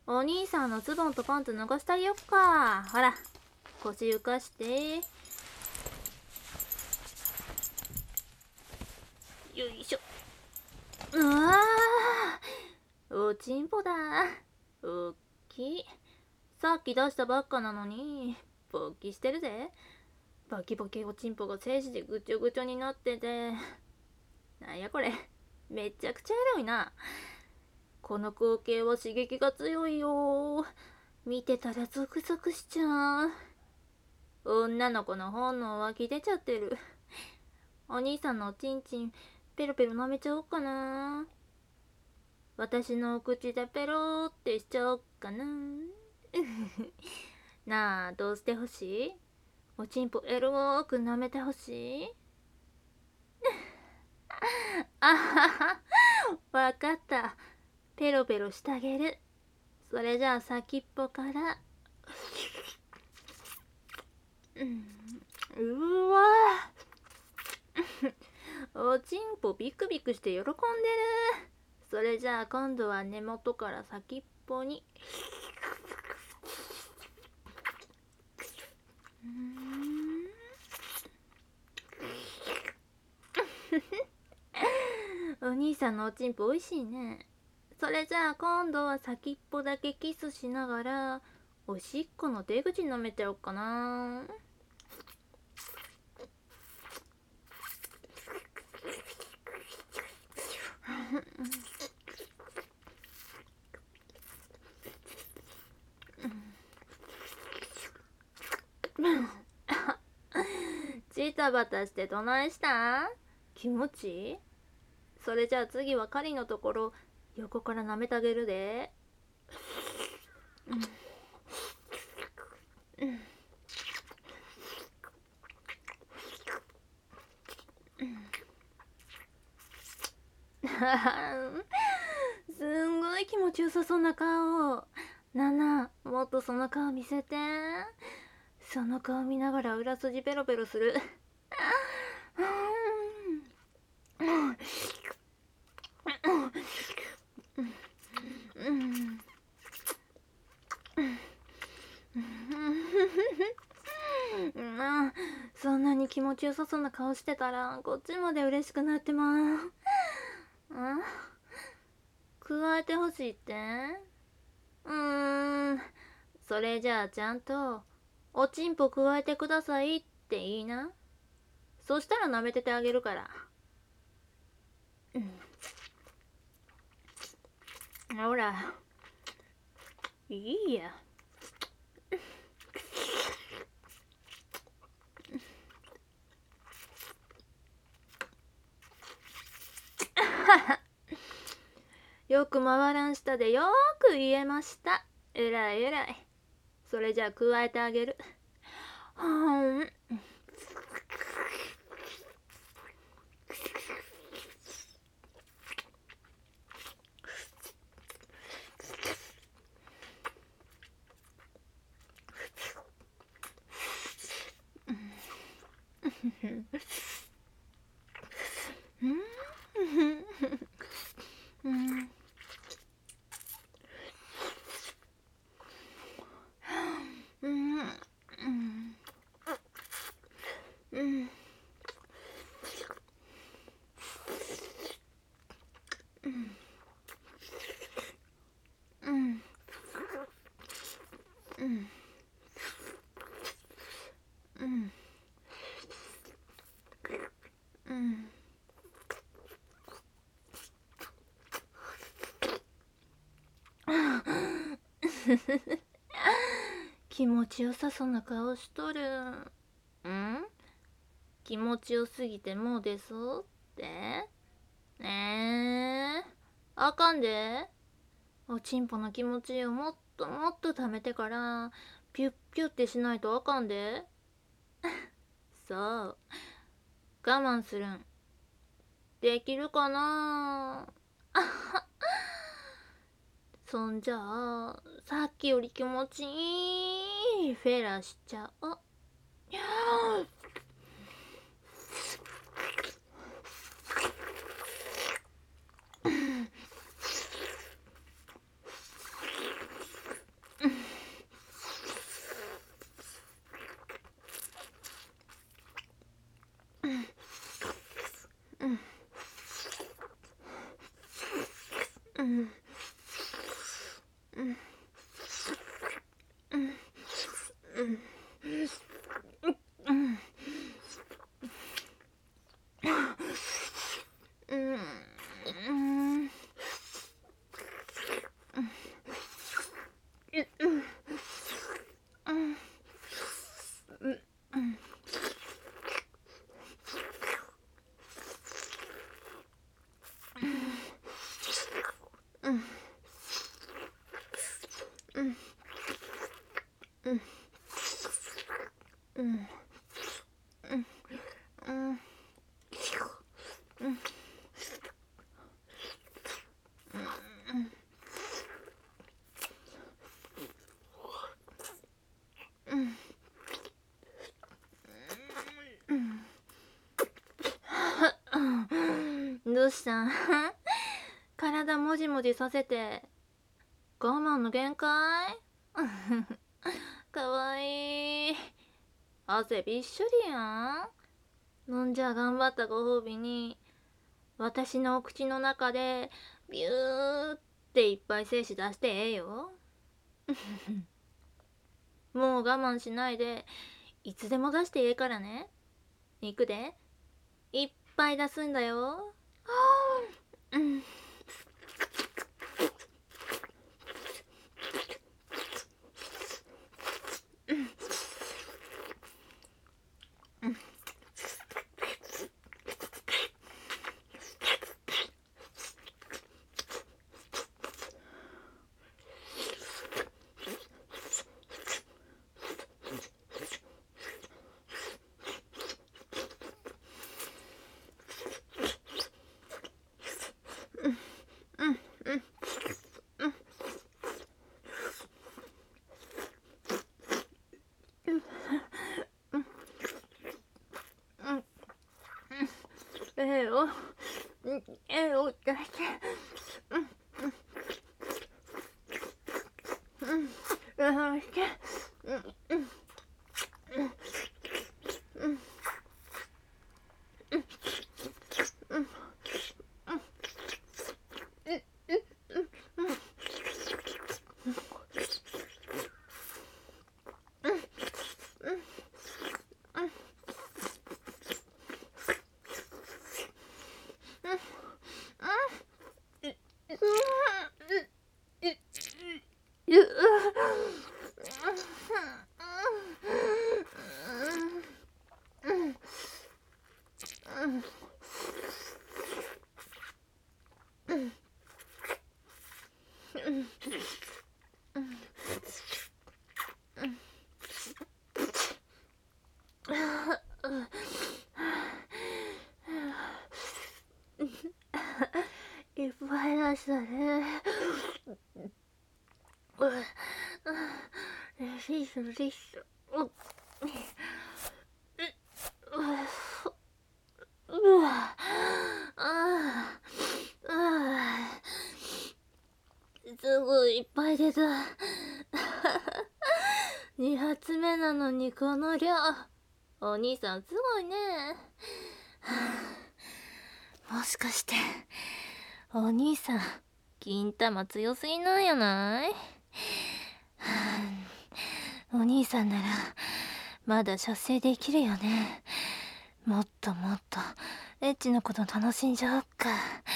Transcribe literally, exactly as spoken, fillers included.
お兄さんのズボンとパンツ脱がしてあげよっか。ほら、腰浮かして。よいしょ。うわー、おちんぽだ。おっきい。さっき出したばっかなのに、勃起してるぜ。バキバキおちんぽが精子でぐちょぐちょになってて。なんやこれ、めっちゃくちゃエロいな。この光景は刺激が強いよ。見てたらゾクゾクしちゃう。女の子の本能湧き出ちゃってる。お兄さんのおちんちんペロペロ舐めちゃおうかな。私のお口でペローってしちゃおうかな。なあ、どうしてほしい？おちんぽエローく舐めてほしい？あはは、わかった。ペロペロしてあげる。それじゃあ先っぽから。うん、うわおちんぽビクビクして喜んでる。それじゃあ今度は根元から先っぽに。お兄さんのおちんぽおいしいね。それじゃあ今度は先っぽだけキスしながらおしっこの出口舐めておっかな。ジタバタしてどないした？気持ちいい？それじゃあ次はカリのところ横から舐めてあげるで。うんうんすんごい気持ちよさそうな顔。なな、もっとその顔見せて。その顔見ながら裏筋ペロペロする。あ、そんなに気持ちよさそうな顔してたらこっちまで嬉しくなってまう。あ、加えてほしいって？うーん、それじゃあちゃんとおちんぽ加えてくださいっていいな。そしたら舐めててあげるから。うん、ほら、いいや。よく回らん下でよーく言えました。えらいえらい。それじゃあ加えてあげる。はーん。気持ちよさそうな顔しとる。ん？気持ちよすぎてもう出そうってねえ、あかんで。おちんぽの気持ちをもっともっと貯めてからピュッピュッってしないとあかんで。そう、我慢するん。できるかな。そんじゃあさっきより気持ちいいフェラしちゃお。 どうした体もじもじさせて我慢の限界かわいい。汗びっしょりやん。んじゃ頑張ったご褒美に私のお口の中でビューっていっぱい精子出してええよ。もう我慢しないでいつでも出してええからね。いくで。いっぱい出すんだよ。うん。ええよ。ええよ、出して。うん。うん。出して。うん。うん。うん。うん。いっぱい出したね。レシートレシート。うわああ、すごいいっぱい出た。に発目なのにこの量。お兄さんすごいね。もしかしてお兄さん金玉強すぎなんやない？お兄さんならまだ射精できるよね。もっともっとエッチなこと楽しんじゃおっか。